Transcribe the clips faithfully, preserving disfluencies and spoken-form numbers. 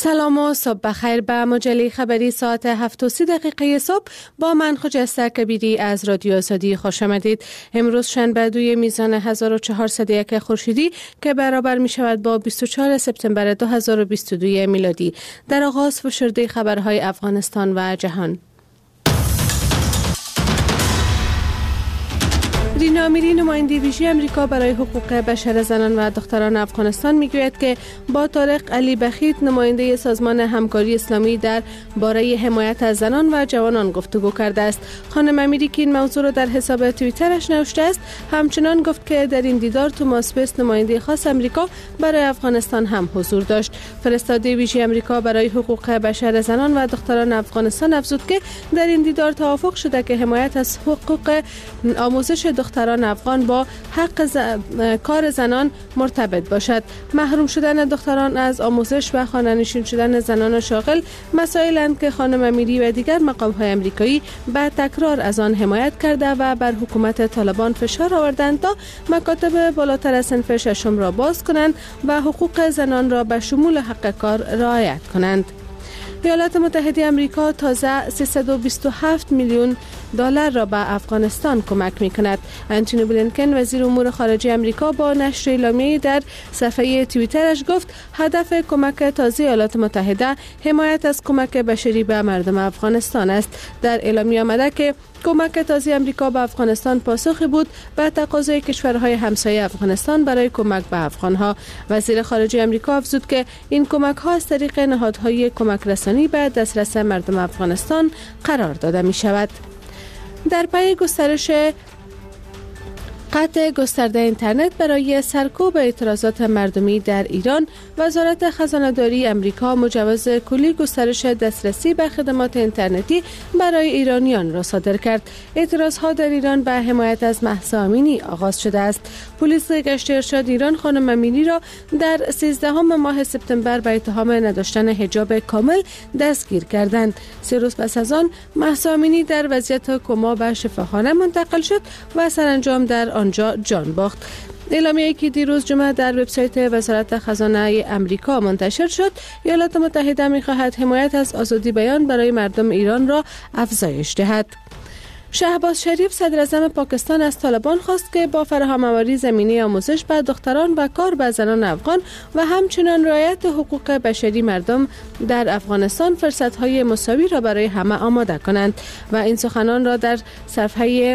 سلام و صبح بخیر به مجله خبری ساعت هفت و سی دقیقه صبح با من خجسته کبیری از رادیو آزادی خوش آمدید. امروز شنبه دوی میزان هزار و چهارصد و یک خورشیدی که برابر می شود با بیست و چهارم سپتامبر دو هزار و بیست و دو میلادی. در آغاز فشرده خبرهای افغانستان و جهان. رینا امیری نماینده ویژه امریکا برای حقوق بشر زنان و دختران افغانستان میگوید که با طارق علی بخیت نماینده سازمان همکاری اسلامی در باره حمایت از زنان و جوانان گفتگو کرده است. خانم امیری که این موضوع را در حساب توییترش نوشته است، همچنان گفت که در این دیدار توماس وست نماینده خاص امریکا برای افغانستان هم حضور داشت. فرستاده ویژه امریکا برای حقوق بشر زنان و دختران افغانستان افزود که در این دیدار توافق شده که حمایت از حقوق آموزش دختران افغان با حق ز... کار زنان مرتبط باشد. محروم شدن دختران از آموزش و خانه‌نشین شدن زنان شاغل مسائلند که خانم امیری و دیگر مقام‌های امریکایی به تکرار از آن حمایت کرده و بر حکومت طالبان فشار آوردند تا مکاتب بالاتر از صنف ششم را باز کنند و حقوق زنان را به شمول حق کار رعایت کنند. ایالات متحده آمریکا تازه سیصد و بیست و هفت میلیون دلار را به افغانستان کمک می‌کند. انتونی بلینکن وزیر امور خارجه آمریکا با نشر اعلامیه‌ای در صفحه توییترش گفت هدف کمک تازه ایالات متحده حمایت از کمک بشری به مردم افغانستان است. در اعلامیه آمده که کمک تازه آمریکا به افغانستان پاسخی بود به تقاضای کشورهای همسایه افغانستان برای کمک به افغانها. وزیر خارجه آمریکا افزود که این کمک‌ها از طریق نهادهای کمک رسانی به دسترس مردم افغانستان قرار داده می شود. در پی گسترش قطع گسترده اینترنت برای سرکوب اعتراضات مردمی در ایران، وزارت خزانه‌داری امریکا مجوز کلی گسترش دسترسی به خدمات اینترنتی برای ایرانیان را صادر کرد. اعتراضها در ایران به حمایت از مهسا امینی آغاز شده است. پلیس گشت ارشاد ایران خانم امینی را در سیزدهم ماه سپتامبر به اتهام نداشتن حجاب کامل دستگیر کردند. سه روز پس از آن مهسا امینی در وضعیت کما به شفاخانه منتقل شد و سرانجام در آنجا جان باخت. اعلامیه‌ای که دیروز جمعه در وبسایت وزارت خزانه امریکا منتشر شد، ایالات متحده می‌خواهد حمایت از آزادی بیان برای مردم ایران را افزایش دهد. شهباز شریف صدر اعظم پاکستان از طالبان خواست که با فراهم‌آوری زمینه آموزش به دختران و کار به زنان افغان و همچنین رعایت حقوق بشری مردم در افغانستان فرصت‌های مساوی را برای همه آماده کنند و این سخنان را در صفحه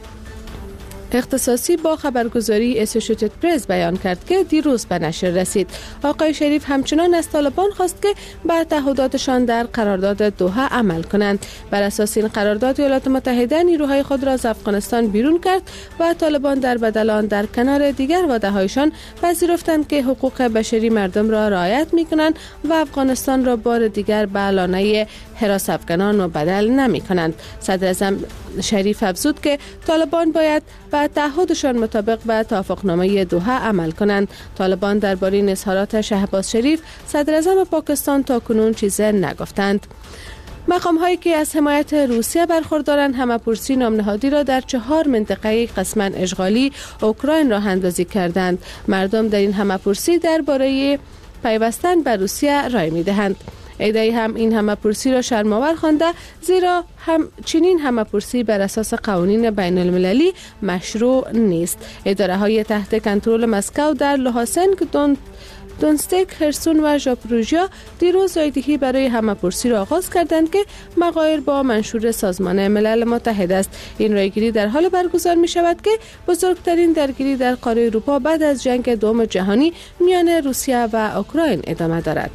اختصاصی با خبرگزاری اسوسییتد پرس بیان کرد که دیروز به نشر رسید. آقای شریف همچنان از طالبان خواست که به تعهداتشان در قرارداد دوحه عمل کنند. بر اساس این قرارداد ایالات متحده نیروهای خود را از افغانستان بیرون کرد و طالبان در بدل آن در کنار دیگر وعده‌هایشان پذیرفتند که حقوق بشری مردم را رعایت می‌کنند و افغانستان را بار دیگر به لانه حراس افغانان مبدل نمی‌کنند. صدر اعظم شریف افزود که طالبان باید به تعهدشان مطابق به توافقنامه دوحه عمل کنند. طالبان درباره این اظهارات شهباز شریف صدر اعظم پاکستان تاکنون چیزی نگفتند. مقام هایی که از حمایت روسیه برخوردارند همه‌پرسی نامنهادی را در چهار منطقه قسما اشغالی اوکراین راه اندازی کردند. مردم در این همه‌پرسی درباره پیوستن به روسیه رای می‌دهند. ایده‌ای هم این همه‌پرسی را شرم‌آور خوانده، زیرا هم چنین همه‌پرسی بر اساس قوانین بین المللی مشروع نیست. اداره‌های تحت کنترل مسکو در لوهاسنک، دون دونستک، خرسون و ژاپروژیا دیروز رایدهی برای همه‌پرسی را آغاز کردند که مغایر با منشور سازمان ملل متحد است. این رایگیری در حال برگزار می شود که بزرگترین درگیری در قاره اروپا بعد از جنگ دوم جهانی میان روسیه و اوکراین ادامه دارد.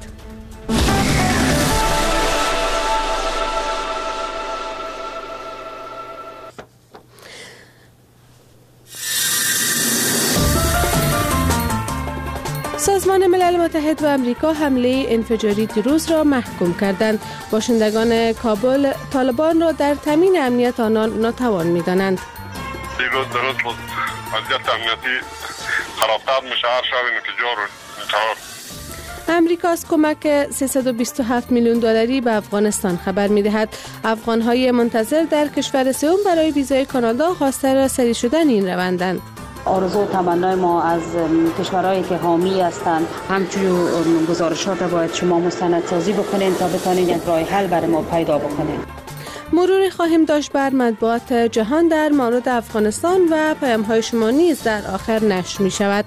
سازمان ملل متحد و امریکا حمله انفجاری دیروز را محکوم کردند. باشندگان کابل طالبان را در تامین امنیت آنان ناتوان می‌دانند. دیروز درست بود وضعیت امنیتی خرابتر مشاهده شد نتیجه رو انتظار. امریکا از کمک سیصد و بیست و هفت میلیون دلاری به افغانستان خبر می‌دهد. افغان‌های منتظر در کشور سوم برای ویزای کانادا خواستار سری شدن این روندند. آرزو و تمنای ما از کشورهایی که حامی هستند همچنین گزارشات باید شما مستندسازی بکنین تا بتونین یک راه حل برای ما پیدا بکنین. مروری خواهیم داشت بر مطبوعات جهان در مورد افغانستان و پیام‌های شما نیز در آخر نشر می شود.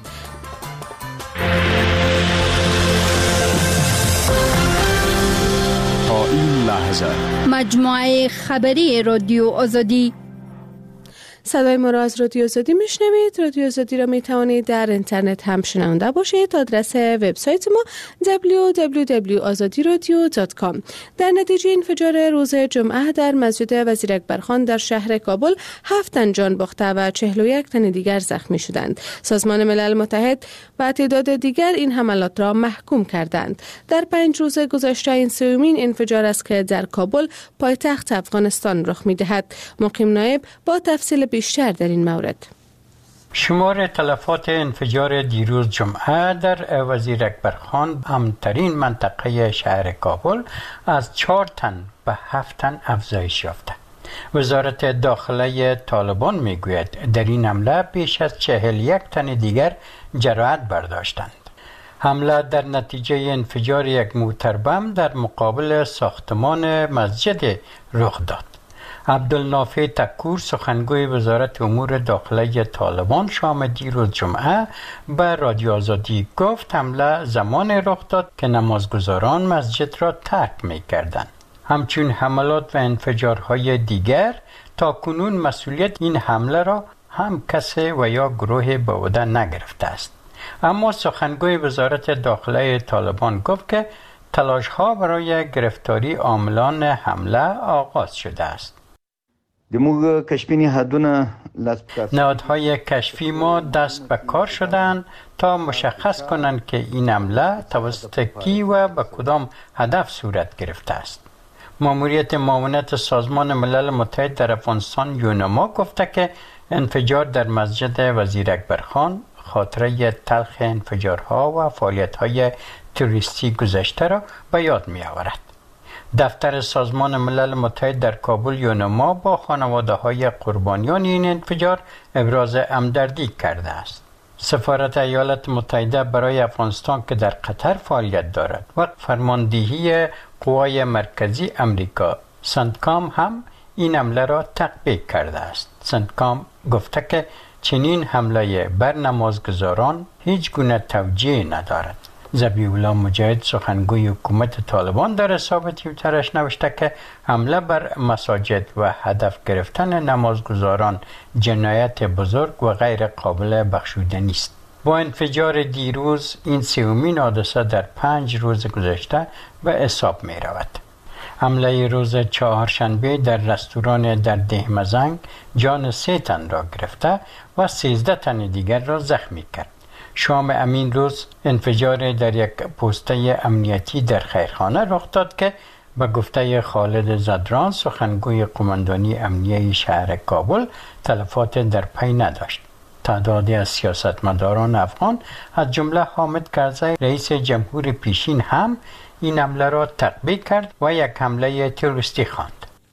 تا این لحظه مجموعه خبری رادیو آزادی. صدای ما را از رادیو آزادی میشنوید. رادیو آزادی را می توانید در اینترنت هم شنونده باشید. آدرس وبسایت ما دبلیو دبلیو دبلیو دات آزادی رادیو دات کام. در نتیجه انفجار روز جمعه در مسجد وزیر اکبرخان در شهر کابل هفت تن جان باخته و چهل و یک تن دیگر زخمی شدند. سازمان ملل متحد و تعداد دیگر این حملات را محکوم کردند. در پنج روز گذشته این سومین انفجار است که در کابل پایتخت افغانستان رخ می‌دهد. مقیم نایب با تفصیل بیشتر در این مورد. شمار تلفات انفجار دیروز جمعه در وزیر اکبرخان امن‌ترین منطقه شهر کابل از چهار تن به هفت تن افزایش یافته. وزارت داخله طالبان میگوید در این حمله بیش از چهل و یک تن دیگر جراحت برداشتند. حمله در نتیجه انفجار یک موتر بم در مقابل ساختمان مسجد رخ داد. عبدالنافع تکور سخنگوی وزارت امور داخله طالبان شام دیروز جمعه به رادیو آزادی گفت حمله زمان رخ داد که نمازگزاران مسجد را ترک می کردند. همچون حملات و انفجارهای دیگر تا کنون مسئولیت این حمله را هم کسی و یا گروه به عهده نگرفته است. اما سخنگوی وزارت داخله طالبان گفت که تلاش‌ها برای گرفتاری عاملان حمله آغاز شده است. نهادهای کشفی ما دست به کار شدند تا مشخص کنند که این حمله توسط کی و به کدام هدف صورت گرفته است. ماموریت معاونت سازمان ملل متحد در افغانستان یونما گفته که انفجار در مسجد وزیر اکبرخان خاطره تلخ انفجارها و فعالیت‌های تروریستی گذشته را به یاد می‌آورد. دفتر سازمان ملل متحد در کابل یونما با خانواده‌های قربانیان این انفجار ابراز همدردی کرده است. سفارت ایالات متحده برای افغانستان که در قطر فعالیت دارد و فرماندهی قوای مرکزی امریکا سنتکام هم این حمله را تقبیح کرده است. سنتکام گفته که چنین حمله بر نمازگزاران هیچ گونه توجیه ندارد. ذبیح الله مجاهد سخنگوی حکومت طالبان در حساب توییترش نوشته که حمله بر مساجد و هدف گرفتن نمازگزاران جنایت بزرگ و غیر قابل بخشودنی است. با انفجار دیروز این سومین حادثه در پنج روز گذشته به حساب می رود. حمله روز چهارشنبه در رستوران در دهمزنگ جان سه تن را گرفته و سیزده تن دیگر را زخمی کرد. شام امین روز انفجار در یک پوسته امنیتی در خیرخانه رخ داد که به گفته خالد زدران سخنگوی قماندانی امنیه شهر کابل تلفات در پی نداشت. تعدادی از سیاستمداران افغان از جمله حامد کرزی رئیس جمهور پیشین هم این حمله را تقبیح کرد و یک حمله تروریستی خواند.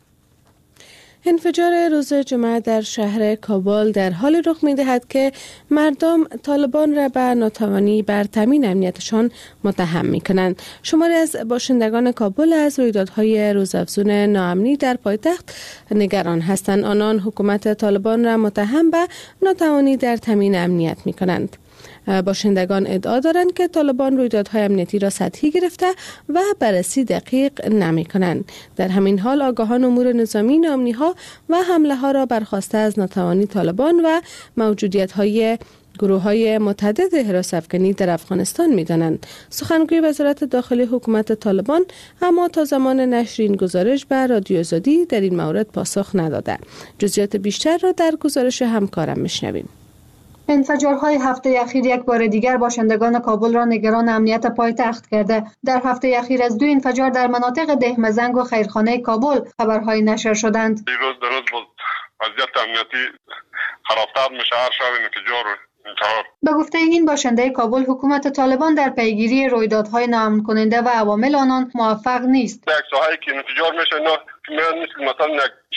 انفجار روز جمعه در شهر کابل در حال رخ می‌دهد که مردم طالبان را به ناتوانی بر تامین امنیتشان متهم می‌کنند. شماری از باشندگان کابل از رویدادهای روزافزون ناامنی در پایتخت نگران هستند. آنان حکومت طالبان را متهم به ناتوانی در تامین امنیت می‌کنند. باشندگان ادعا دارند که طالبان رویدادهای امنیتی را سطحی گرفته و بررسی دقیق نمی کنند. در همین حال آگاهان امور نظامی ناامنی ها و حمله ها را برخواسته از ناتوانی طالبان و موجودیت های گروه های متعدد حراس افغانی در افغانستان می دانند. سخنگوی وزارت داخلی حکومت طالبان اما تا زمان نشر این گزارش به رادیو آزادی در این مورد پاسخ نداده. جزئیات بیشتر را در گزارش همکارم میشنویم. انفجارهای هفته اخیر یک بار دیگر باشندگان کابل را نگران امنیت پایتخت کرده. در هفته اخیر از دو انفجار در مناطق دهمزنگ و خیرخانه کابل خبرهای نشر شدند. دیروز در روز بود وضعیت امنیتی خرابتر میشه هر شب انفجار انتحار. به گفته این باشنده کابل حکومت طالبان در پیگیری رویدادهای ناامن کننده و عوامل آنان موفق نیست. یک ساحه‌ای که انفجار میشه نه میان نیست مثلا یک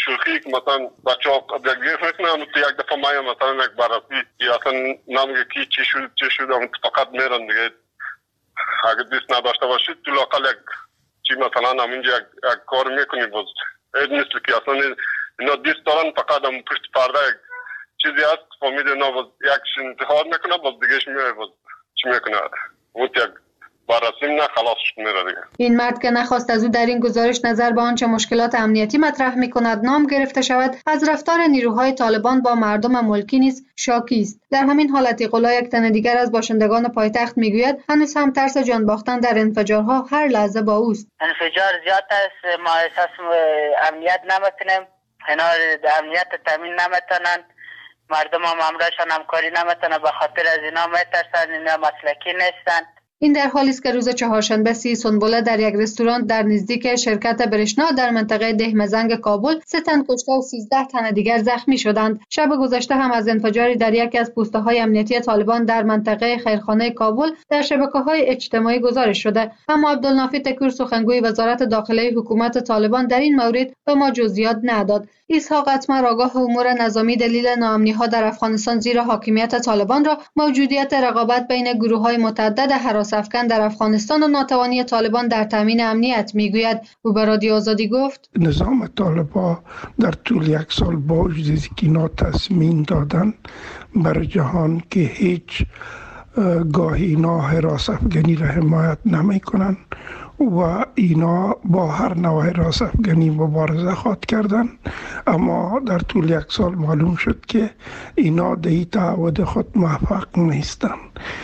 شوخی که مثلا بچه‌ها قبل میکنن تو یک دفعه مایا مثلا یک بررسی یا اصلا نمیگه کی چی شد چی شد هم فقط میرن دیگه. اگه دیست نداشته باشید تو لاقل یک چی مثلا همینجا یک, یک کار میکنی باز این مثل که اصلا اینا دیست دارن فقط هم پشت پرده یک چیزی هست فهمید اینا باز یکش انتحار میکنه باز دیگهش میره باز چی میکنه اون یک بررسی نه خلاصش میره دیگه. این مرد که نخواست از او در این گزارش نظر به آنچه مشکلات امنیتی مطرح میکند نام گرفته شود از رفتار نیروهای طالبان با مردم ملکی نیز شاکی است. در همین حالت ایقولا یک تن دیگر از باشندگان پایتخت میگوید هنوز هم ترس جان باختن در انفجارها هر لحظه با اوست. انفجار زیاد است، ما احساس امنیت نمیکنیم، اینا امنیت تامین نمیتونن، مردم هم امرشان همکاری نمیتونن به خاطر از اینا میترسن، اینا مسلکی نیستن. این در حالی است که روز چهارشنبه سی سنبله در یک رستوران در نزدیک شرکت برشنا در منطقه دهمزنگ کابل سه تن کشته و سیزده تن دیگر زخمی شدند. شب گذشته هم از انفجاری در یکی از پوسته‌های امنیتی طالبان در منطقه خیرخانه کابل در شبکه‌های اجتماعی گزارش شده. اما عبدالنافی تکور سخنگوی وزارت داخله حکومت طالبان در این مورد به ما جزئیات نداد. اسحاق اتمر آگاه امور نظامی دلیل ناامنی‌ها در افغانستان زیر حاکمیت طالبان را موجودیت رقابت بین گروه‌های متعدد هراس افکن در افغانستان و ناتوانی طالبان در تامین امنیت میگوید. او به رادیو آزادی گفت نظام طالبان در طول یک سال با وجودی که اینا تصمیم دادن بر جهان که هیچ گاهی اینا هراس افغانی را حمایت نمی کنن و اینا با هر نوع هراس افغانی مبارزه خواهد کردن، اما در طول یک سال معلوم شد که اینا در این تعهد خود موفق نیستن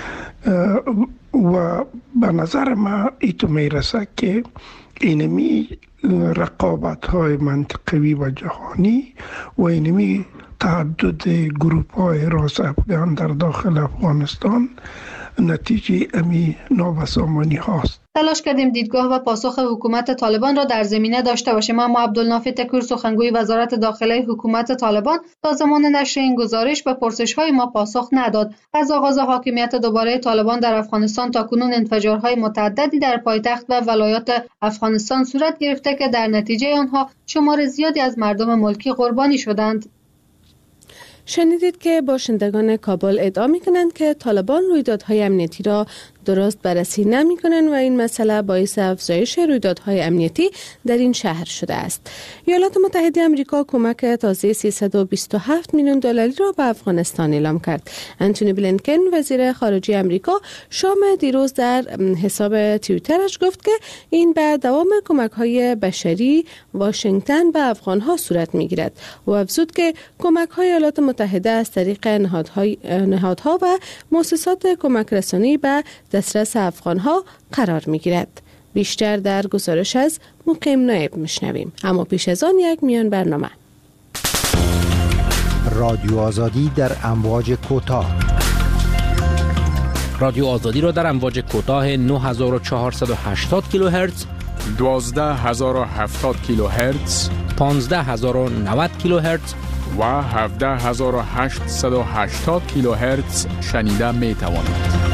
و به نظر ما ایتو میرسه که اینمی رقابت های منطقوی و جهانی و اینمی تعدد گروپ های هراس افغان در داخل افغانستان نتیجه امی نابسامانی هاست. تلاش کردیم دیدگاه و پاسخ حکومت طالبان را در زمینه داشته باشیم، اما عبدالنافی تکور سخنگوی وزارت داخله حکومت طالبان تا زمان نشر این گزارش به پرسش‌های ما پاسخ نداد. از آغاز حاکمیت دوباره طالبان در افغانستان تا کنون انفجارهای متعددی در پایتخت و ولایات افغانستان صورت گرفته که در نتیجه آنها شمار زیادی از مردم ملکی قربانی شدند. شنیدید که باشندگان کابل ادعا می‌کنند که طالبان رویدادهای امنیتی را درست بررسی نمی‌کنند و این مسئله باعث افزایش رویدادهای امنیتی در این شهر شده است. ایالات متحده آمریکا کمک تازه سیصد و بیست و هفت میلیون دلاری را به افغانستان اعلام کرد. انتونی بلینکن وزیر خارجه آمریکا شام دیروز در حساب توییترش گفت که این به دوام کمک‌های بشری واشنگتن به افغان‌ها صورت می‌گیرد و افزود که کمک‌های ایالات متحده از طریق نهادهای نهادها و مؤسسات کمک رسانی به دسترس افغان‌ها قرار می‌گیرد. بیشتر در گزارش از مقیم نایب میشنویم، اما پیش از آن یک میان برنامه. رادیو آزادی در امواج کوتاه. رادیو آزادی را در امواج کوتاه نه هزار و چهارصد و هشتاد کیلوهرتز، دوازده هزار و هفتاد کیلوهرتز، پانزده هزار و نود کیلوهرتز و هفده هزار و هشتصد و هشتاد کیلوهرتز شنیده می توانید.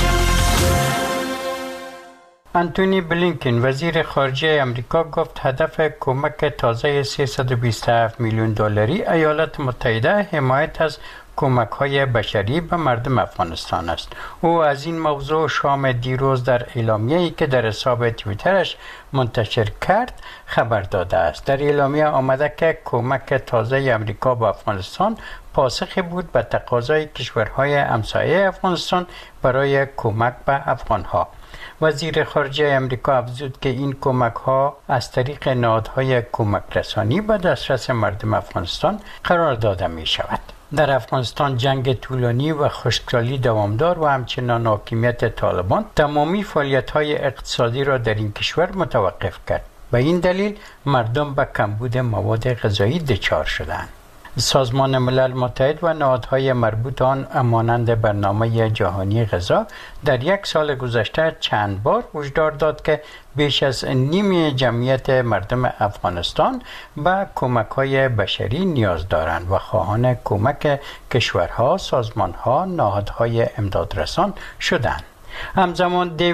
انتونی بلینکن وزیر خارجه امریکا گفت هدف کمک تازه سیصد و بیست و هفت میلیون دلاری ایالات متحده حمایت از کمک‌های بشری به مردم افغانستان است. او از این موضوع شام دیروز در اعلامیه‌ای که در حساب توییترش منتشر کرد خبر داده است. در اعلامیه آمده که کمک تازه امریکا به افغانستان پاسخی بود به تقاضای کشورهای همسایه افغانستان برای کمک به افغانها. وزیر خارجه امریکا افزود که این کمک ها از طریق نهادهای کمک رسانی به دسترس مردم افغانستان قرار داده می شود. در افغانستان جنگ طولانی و خشکسالی دوامدار و همچنان حاکمیت طالبان تمامی فعالیت های اقتصادی را در این کشور متوقف کرد. به این دلیل مردم به کمبود مواد غذایی دچار شدند. سازمان ملل متحد و نهادهای مربوط آن مانند برنامه جهانی غذا در یک سال گذشته چند بار هشدار داد که بیش از نیم جمعیت مردم افغانستان به کمک‌های بشری نیاز دارند و خواهان کمک کشورها، سازمانها، نهادهای امدادرسان شدند. همزمان دیوید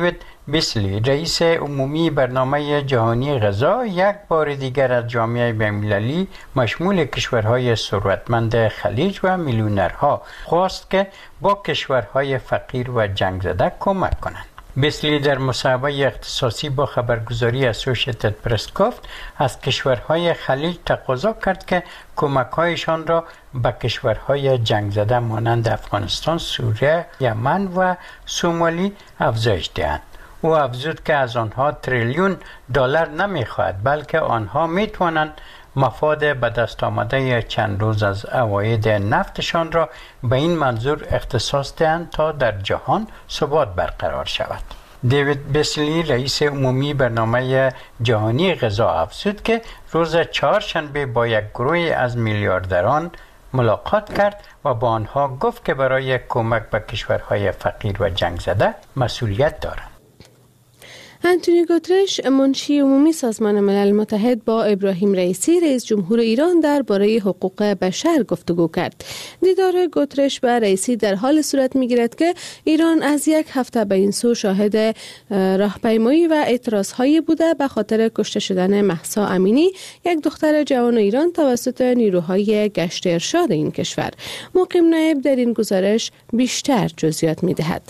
بیسلی رئیس عمومی برنامه جهانی غذا یک بار دیگر از جامعه بین‌المللی مشمول کشورهای ثروتمند خلیج و میلیونرها خواست که با کشورهای فقیر و جنگ زده کمک کنند. بیسلی در مصاحبه اختصاصی با خبرگزاری اسوشیتد پرس گفت از کشورهای خلیج تقاضا کرد که کمک‌هایشان را به کشورهای جنگ زده مانند افغانستان، سوریه، یمن و سومالی افزایش دهند. او افزود که از آنها تریلیون دلار نمی‌خواهد، بلکه آنها می‌توانند مفاد به دست آمده چند روز از عواید نفتشان را به این منظور اختصاص دهند تا در جهان ثبات برقرار شود. دیوید بیسلی رئیس عمومی برنامه جهانی غذا افزود که روز چهارشنبه با یک گروه از میلیاردران ملاقات کرد و با آنها گفت که برای کمک به کشورهای فقیر و جنگ زده مسئولیت دارند. انتونیو گوترش منشی عمومی سازمان ملل متحد با ابراهیم رئیسی رئیس جمهور ایران درباره حقوق بشر گفتگو کرد. دیدار گوترش با رئیسی در حال صورت می‌گیرد که ایران از یک هفته به این سو شاهد راهپیمایی و اعتراض‌هایی بوده به خاطر کشته شدن مهسا امینی، یک دختر جوان ایران توسط نیروهای گشت ارشاد این کشور. مقیم نایب در این گزارش بیشتر جزئیات می‌دهد.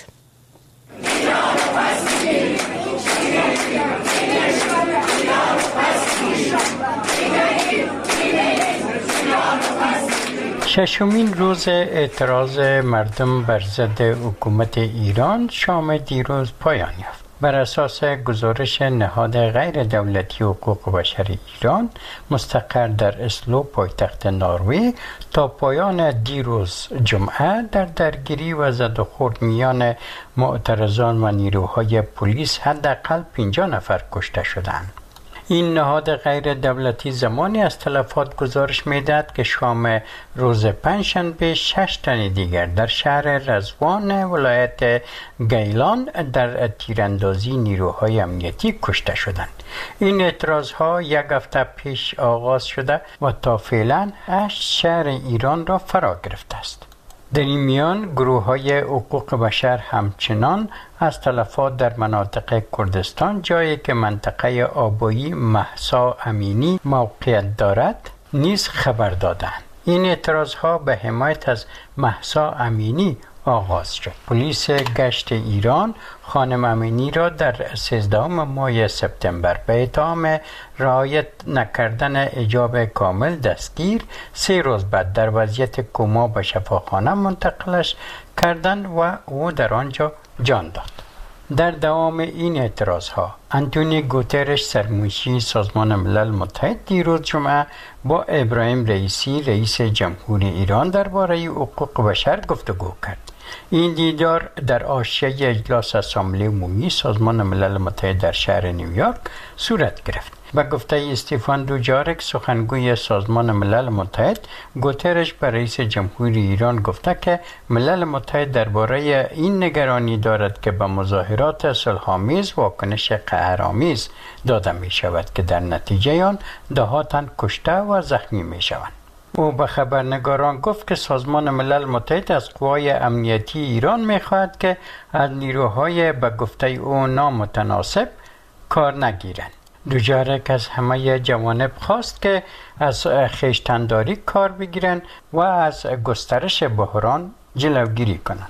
ششمین روز اعتراض مردم بر ضد حکومت ایران شام دیروز پایان یافت. بر اساس گزارش نهاد غیر دولتی حقوق بشر ایران مستقر در اسلو پایتخت نروژ، تا پایان دیروز جمعه در درگیری و زد و خورد میان معترضان و نیروهای پلیس حداقل پنجاه نفر کشته شدند. این نهاد غیر دولتی زمانی از تلفات گزارش می‌دهد که شام روز پنجشنبه شش تن دیگر در شهر رضوان ولایت گیلان در تیراندازی نیروهای امنیتی کشته شدند. این اعتراضها یک هفته پیش آغاز شده و تا فعلا هشت شهر ایران را فرا گرفته است. در این میان گروه های حقوق بشر همچنان از تلفات در مناطق کردستان، جایی که منطقه آبایی مهسا امینی موقعیت دارد، نیز خبر دادند. این اعتراض ها به حمایت از مهسا امینی آغاز شد. پلیس گشت ایران خانم امینی را در سیزدهم ماه سپتامبر به اتهام رعایت نکردن حجاب کامل دستگیر، سه روز بعد در وضعیت کما به شفاخانه منتقلش کردند و او در آنجا جان داد. در دوام این اعتراض ها انتونیو گوترش سرمنشی سازمان ملل متحد دیروز جمعه با ابراهیم رئیسی رئیس جمهوری ایران درباره حقوق بشر گفتگو کرد. این دیدار در حاشیه اجلاس اسامبله عمومی سازمان ملل متحد در شهر نیویورک صورت گرفت. به گفته استیفان دوجارک سخنگوی سازمان ملل متحد، گوترش به رئیس جمهوری ایران گفته که ملل متحد درباره این نگرانی دارد که به مظاهرات صلح‌آمیز واکنش قهرآمیز داده می شود که در نتیجه آن ده‌ها تن کشته و زخمی می شوند. او به خبرنگاران گفت که سازمان ملل متحد از قوای امنیتی ایران می خواهد که از نیروهای به گفته او نامتناسب کار نگیرند. دوجارک از همه جوانب خواست که از خویشتن‌داری کار بگیرند و از گسترش بحران جلوگیری کنند.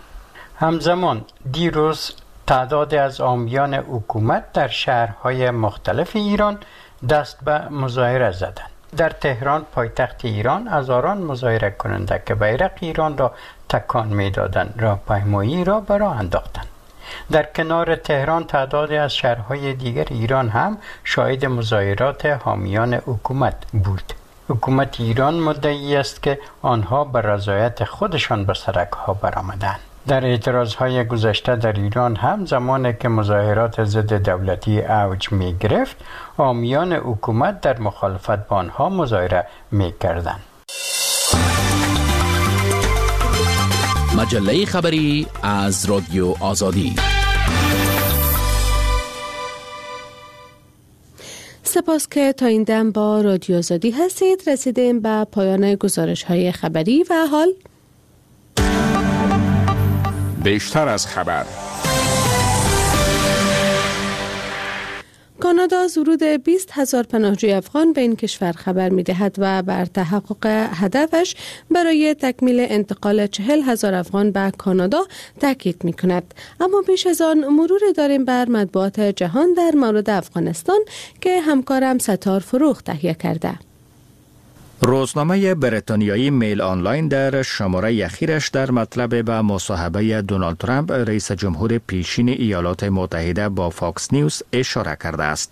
همزمان دیروز تعداد از حامیان حکومت در شهرهای مختلف ایران دست به مظاهره زدند. در تهران پایتخت ایران هزاران مظاهره کننده که بیرق ایران را تکان می‌دادند راهپیمایی را به راه انداختند. در کنار تهران تعدادی از شهرهای دیگر ایران هم شاهد مظاهرات حامیان حکومت بود. حکومت ایران مدعی است که آنها به رضایت خودشان به سرک‌ها برآمدند. در اعتراضهای گذشته در ایران هم زمانی که مظاهرات ضد دولتی اوج می گرفت، حامیان حکومت در مخالفت با آنها مظاهره می کردند. مجله خبری از رادیو آزادی. سپاس که تا این دم با رادیو آزادی هستید. رسیدیم به پایان گزارش های خبری و حال بیشتر از خبر. کانادا از ورود بیست هزار پناهجوی افغان به این کشور خبر می دهد و بر تحقق هدفش برای تکمیل انتقال چهل هزار افغان به کانادا تاکید می کند. اما پیش از آن مرور داریم بر مطبوعات جهان در مورد افغانستان که همکارم ستار فروخ تهیه کرده. روزنامه بریتانیایی میل آنلاین در شماره اخیرش در مطلب به مصاحبه دونالد ترامپ رئیس جمهور پیشین ایالات متحده با فاکس نیوز اشاره کرده است.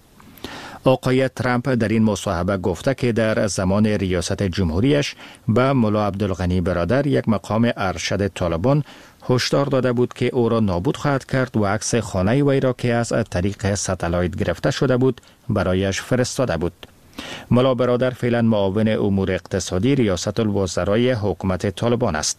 آقای ترامپ در این مصاحبه گفته که در زمان ریاست جمهوریش به ملا عبدالغنی برادر، یک مقام ارشد طالبان، هشدار داده بود که او را نابود خواهد کرد و عکس خانه وی را که از طریق ستلایت گرفته شده بود برایش فرستاده بود. ملا برادر فعلا معاون امور اقتصادی ریاست الوزرای حکومت طالبان است.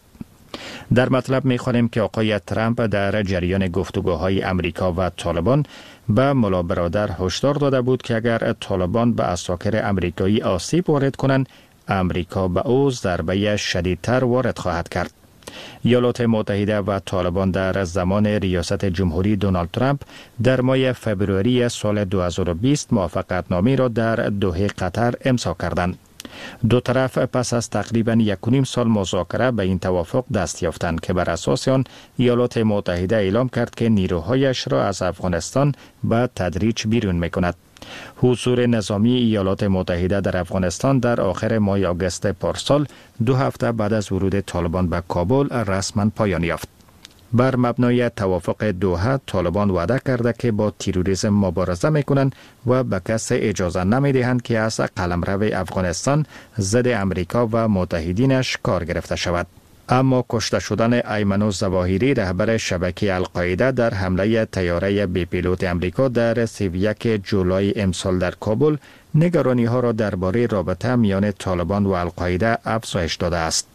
در مطلب می‌خوانیم که آقای ترامپ در جریان گفتگوهای امریکا و طالبان به ملا برادر هشدار داده بود که اگر طالبان به عساکر امریکایی آسیب وارد کنند، امریکا به او ضربه شدیدتر وارد خواهد کرد. ایالات متحده و طالبان در زمان ریاست جمهوری دونالد ترامپ در ماه فوریه سال دو هزار و بیست موافقتنامه را در دوحه قطر امضا کردند. دو طرف پس از تقریباً یک و نیم سال مذاکره به این توافق دست یافتند که بر اساس آن ایالات متحده اعلام کرد که نیروهایش را از افغانستان به تدریج بیرون می‌کند. حضور نظامی ایالات متحده در افغانستان در آخر ماه آگوست پارسال، دو هفته بعد از ورود طالبان به کابل، رسما پایان یافت. بر مبنای توافق دوحه، طالبان وعده کرده که با تروریسم مبارزه میکنند و به کس اجازه نمیدهند که از قلمرو افغانستان ضد امریکا و متحدینش کار گرفته شود. اما کشته شدن ایمن الظواهری، رهبر شبکه القاعده، در حمله طیاره بی پیلوت امریکا در سی و یک جولای امسال در کابل، نگرانی ها را درباره رابطه میان طالبان و القاعده افزایش داده است.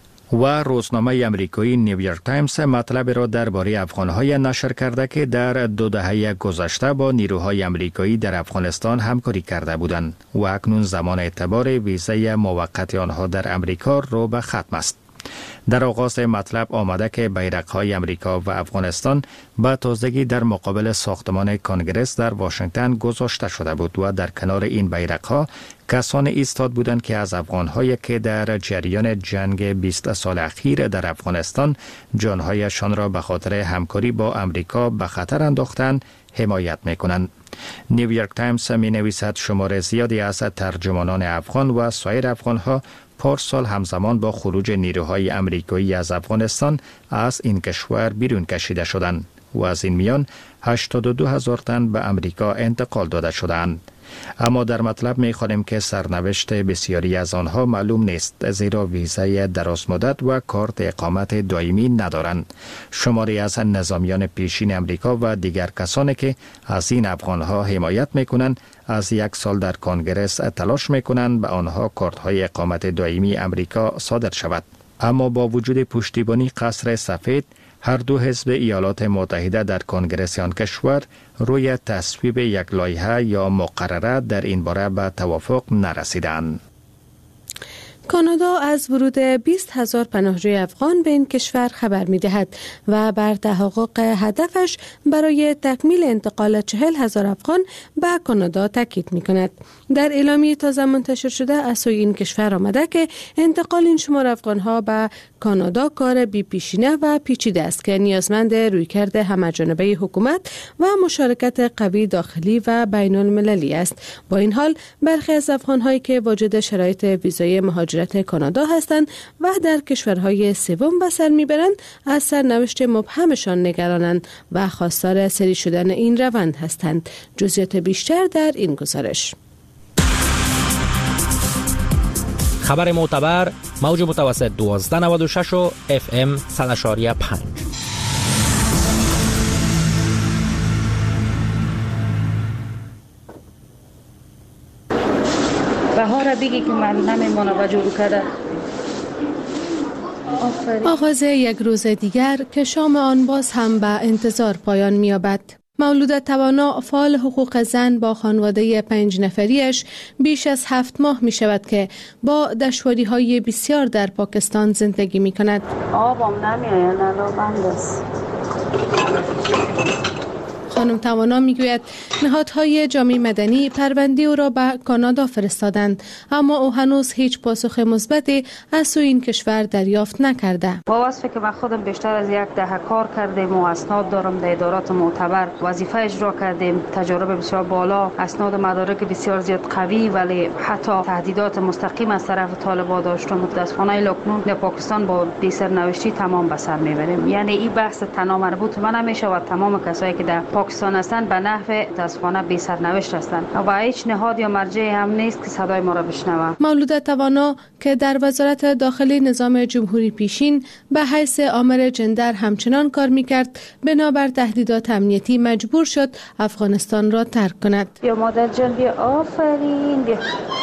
و روزنامه امریکایی نیویورک تایمز مطلب را درباره افغان‌های نشر کرده که در دو دهه گذشته با نیروهای امریکایی در افغانستان همکاری کرده بودند و اکنون زمان اعتبار ویزای موقت آنها در امریکا رو به ختم است. در آغاز مطلب آمده که بیرق‌های امریکا و افغانستان به تازگی در مقابل ساختمان کنگره در واشنگتن گذاشته شده بود و در کنار این بیرق‌ها کسان ایستاد بودند که از افغان‌هایی که در جریان جنگ بیست سال اخیر در افغانستان جان‌هایشان را به خاطر همکاری با امریکا به خطر انداختند حمایت می‌کنند. نیویورک تایمز می‌نویسد شمار زیادی از ترجمانان افغان و سایر افغان‌ها پارسال همزمان با خروج نیروهای امریکایی از افغانستان از این کشور بیرون کشیده شدند و از این میان هشتاد و دو هزار تن به امریکا انتقال داده شدند. اما در مطلب می‌خوانیم که سرنوشت بسیاری از آنها معلوم نیست، زیرا ویزای درازمدت و کارت اقامت دائمی ندارند. شماری از نظامیان پیشین امریکا و دیگر کسانی که از این افغانها حمایت می‌کنند از یک سال در کنگره تلاش می‌کنند به آنها کارت‌های اقامت دائمی امریکا صادر شود. اما با وجود پشتیبانی قصر سفید، هر دو حزب ایالات متحده در کنگره آن کشور روی تصویب یک لایحه یا مقرره در این باره به توافق نرسیدند. کانادا از ورود بیست هزار پناهجوی افغان به این کشور خبر می دهد و بر تحقق هدفش برای تکمیل انتقال چهل هزار افغان به کانادا تاکید می کند. در اعلامیه تازه منتشر شده از سوی این کشور آمده که انتقال این شمار افغان ها به کانادا کار بی پیشینه و پیچیده است که نیازمند رویکرد همه‌جانبه حکومت و مشارکت قوی داخلی و بین المللی است. با این حال برخی از افغان هایی که واجد شرایط ویزای مهاجرت کانادا هستند و در کشورهای سوم به سر میبرند، از سرنوشت مبهمشان نگرانند و خواستار سری شدن این روند هستند. جزئیات بیشتر در این گزارش. خبر معتبر، موج متوسط دوازده نود و شش و اف ام صد و پنج. بهار بگی که من نمیمونه و جورو کرده. آغاز یک روز دیگر که شام آن باز هم به انتظار پایان می‌یابد. مولود توانا، فعال حقوق زن با خانواده پنج نفریش بیش از هفت ماه می شود که با دشواری‌های بسیار در پاکستان زندگی می کند. آبم نمی آید، نلو بند است. خانم توانا میگوید نهادهای جامعه مدنی پرونده او را به کانادا فرستادند، اما او هنوز هیچ پاسخ مثبتی از سوی این کشور دریافت نکرده. با وصفی که من خودم بیشتر از یک دهه کار کردیم و اسناد دارم در ادارات معتبر وظیفه اجرا کردیم، تجربه بسیار بالا، اسناد مدارک بسیار زیاد قوی، ولی حتی تهدیدات مستقیم از طرف طالبان داشتم. متاسفانه لکنون در پاکستان با بی سرنوشتی تمام به سر میبریم. یعنی این بحث تنها مربوط من نمیشه و تمام کسایی که در پاکستان هستند به نحو متاسفانه بی سرنوشت هستند و هیچ نهاد یا مرجعی هم نیست که صدای ما را بشنوه. مولوده توانا که در وزارت داخلی نظام جمهوری پیشین به حیث آمر جندر همچنان کار میکرد، بنابر تهدیدات امنیتی مجبور شد افغانستان را ترک کند. بیا مادر جان، بیا، آفرین، بیا.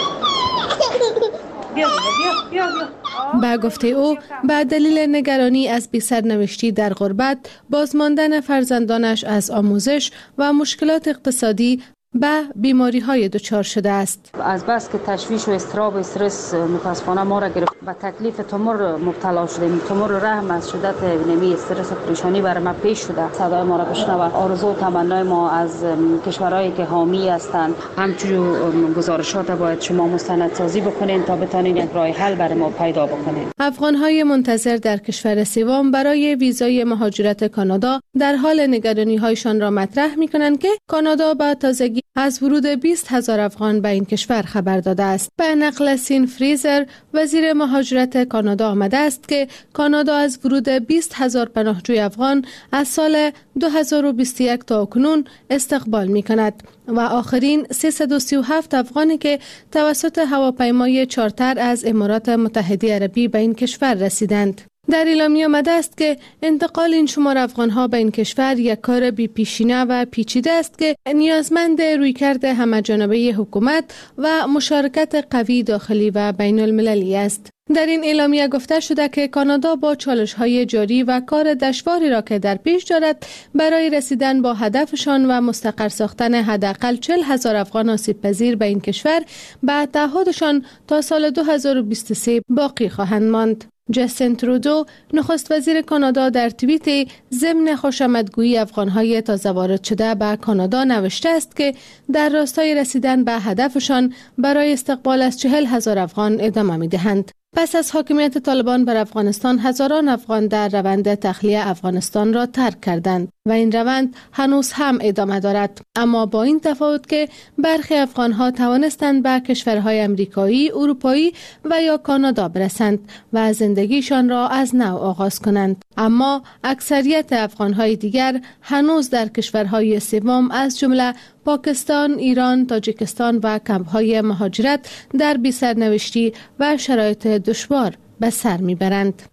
بیا بیا بیا. به گفته او به دلیل نگرانی از بی سرنوشتی در غربت، بازماندن فرزندانش از آموزش و مشکلات اقتصادی به بیماری های دچار شده است. از بس که تشویش و اضطراب و استرس متاسفانه ما را گرفت، به تکلیف تومور مبتلا شدیم. تومور رحم از شدت نمی استرس و پریشانی بر ما پیش شده. صدای ما را بشنوه. آرزو و تمنای ما از کشورهایی که حامی هستند، همچنین گزارشات باید شما مستندسازی بکنین تا بتونین یک راه حل برای ما پیدا بکنین. افغان های منتظر در کشور سوم برای ویزای مهاجرت کانادا در حال نگرانی هایشان را مطرح می کنند که کانادا با تازگی از ورود بیست هزار افغان به این کشور خبر داده است. به نقل سین فریزر، وزیر مهاجرت کانادا، آمده است که کانادا از ورود بیست هزار پناهجوی افغان از سال دو هزار و بیست و یک تا اکنون استقبال می کند و آخرین سیصد و سی و هفت افغانی که توسط هواپیمای چارتر از امارات متحده عربی به این کشور رسیدند. در اعلامیه آمده است که انتقال این شمار افغانها به این کشور یک کار بی پیشینه و پیچیده است که نیازمند رویکرد همه‌جانبه حکومت و مشارکت قوی داخلی و بین المللی است. در این اعلامیه گفته شده که کانادا با چالش‌های جاری و کار دشواری را که در پیش دارد برای رسیدن با هدفشان و مستقر ساختن حداقل چهل هزار افغان آسیب‌پذیر به این کشور به تعهدشان تا سال دو هزار و بیست و سه باقی خواهند ماند. جستین ترودو، نخست وزیر کانادا، در توییت ضمن خوشامدگویی افغان‌های تازه وارد شده به کانادا نوشته است که در راستای رسیدن به هدفشان برای استقبال از چهل هزار افغان ادامه می‌دهند. پس از حاکمیت طالبان بر افغانستان، هزاران افغان در روند تخلیه افغانستان را ترک کردند و این روند هنوز هم ادامه دارد، اما با این تفاوت که برخی افغانها توانستند به کشورهای امریکایی، اروپایی و یا کانادا برسند و زندگیشان را از نو آغاز کنند، اما اکثریت افغانهای دیگر هنوز در کشورهای سوم از جمله پاکستان، ایران، تاجیکستان و کمپ‌های مهاجرت در بی‌سرنوشتی و شرایط دشوار به سر میبرند.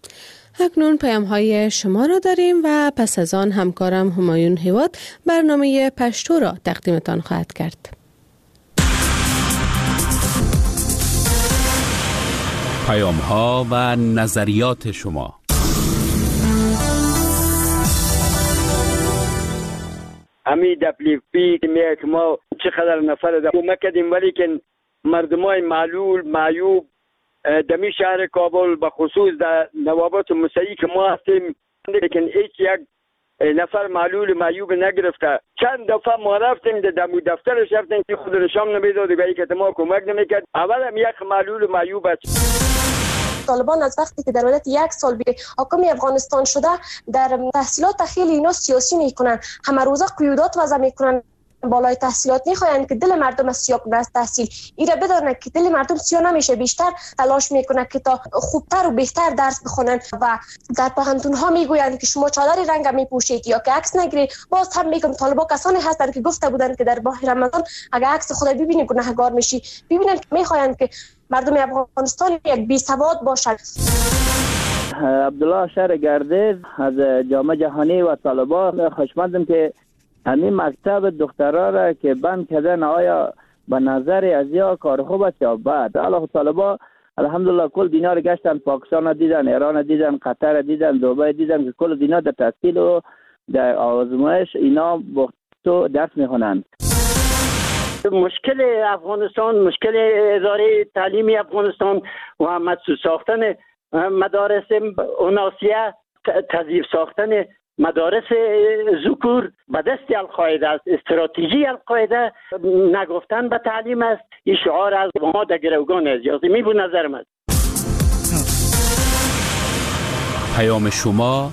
اکنون پیام‌های شما را داریم و پس از آن همکارم همایون هیواد برنامه پشتو را تقدیمتان خواهد کرد. پیام‌ها و نظریات شما. امی دبلیفی میگه که ما چقدر نفر در کمک کردیم، ولی که مردمای معلول معیوب دمی شهر کابل به خصوص در نوابات مسیحی که ما هستیم، لیکن هیچ یک نفر معلول معیوب نگرفته. چند دفعه ما رفتیم در دمو دفترش رفتیم که خود نشان نمیداد و که ما کمک نمیکرد. اول هم یک معلول معیوب است. طالبان از وقتی که در مدت یک سال به حاکم افغانستان شده در تحصیلات خیلی اینا سیاسی میکنن، همه روزه قیودات وضع میکنن، بالای تحصیلات میخواین که دل مردم سیاه کنه از تحصیل. ایره بدونه که دل مردم سیاه نمیشه، بیشتر تلاش میکنه که تا خوبتر و بهتر درس بخونن و در پوهنتون ها میگویند که شما چادر رنگ میپوشید یا که عکس نگیرید. باز هم میگم طالبا کسانی هستند که گفته بودند که در ماه رمضان اگه عکس خود ببینید گناهگار میشی. ببینن که میخواین که مردم افغانستان یک بی سواد باشند. عبدالله شهر گردیز از جامعه جهانی و طالبان خوشمندم که همین مکتب دخترها را که بند کردن، آیا به نظر از یا کار خوب است یا بد؟ الله طالبا الحمدلله کل دینا را گشتن، پاکستان را دیدن، ایران را دیدن، قطر را دیدن، دبی دیدن که کل دینا در تحصیل و در آزمایش اینا بختو درس میخونند. مشکل افغانستان، مشکل اداره تعلیمی افغانستان و مدرسه ساختن مدارس اوناسیه، تضعیف ساختن مدارس ذکور به دست القاعده است. استراتژی القاعده نگفتن به تعلیم است. این شعار از ما در گروگان اجازه می بود نظر من. پیام شما